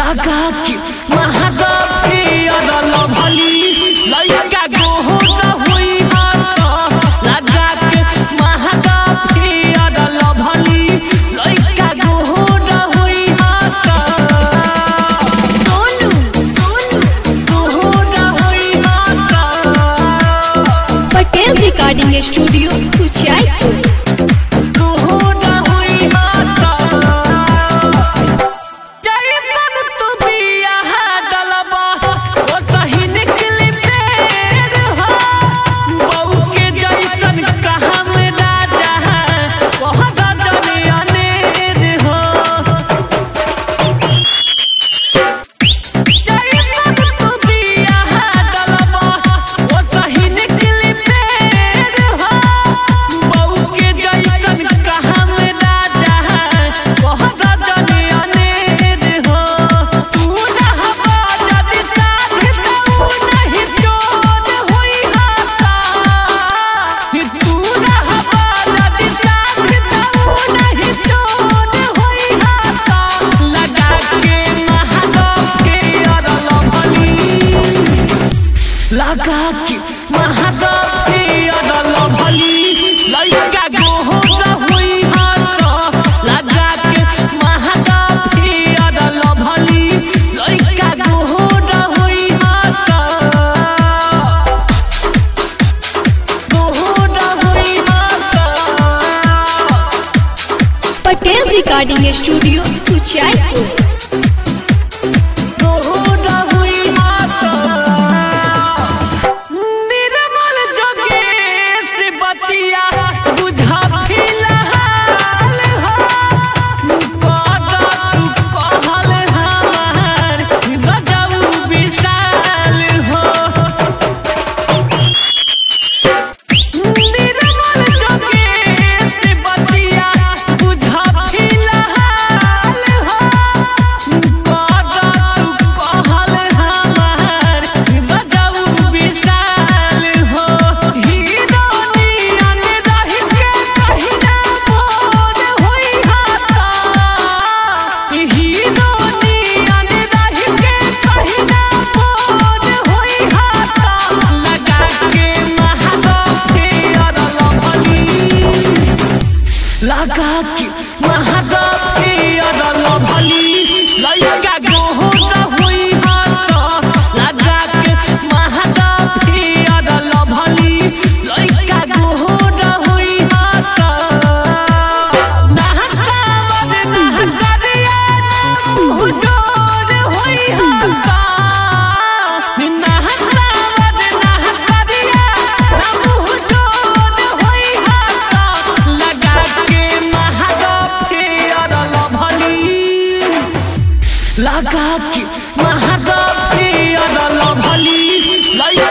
लगा के महागप्री अदल भली लइका गोहर हुई हाथ लगा के महागप्री अदल भली लइका गोहर हुई हाथ सोनू गोहर हुई हाथ पटेल रिकॉर्डिंग स्टूडियो कुचायपुर। लगा के महागप्री अदल भली लइका गोहर हुई हाथ लगा के महागप्री अदल भली लइका गोहर हुई हाथ गोहर हुई हाथ पटेल रिकॉर्डिंग स्टूडियो कुचायपुर। लगा के महागप्री अदल भली लइका गोहर हुई हाथ लगा के महागप्री अदल भली लइका गोहर हुई हाथ नहकावत नहकरिया हुजूर हुई हाथ नहकावत नहकरिया हुजूर हुई हाथ लगा लगा के महागप्री अदल भली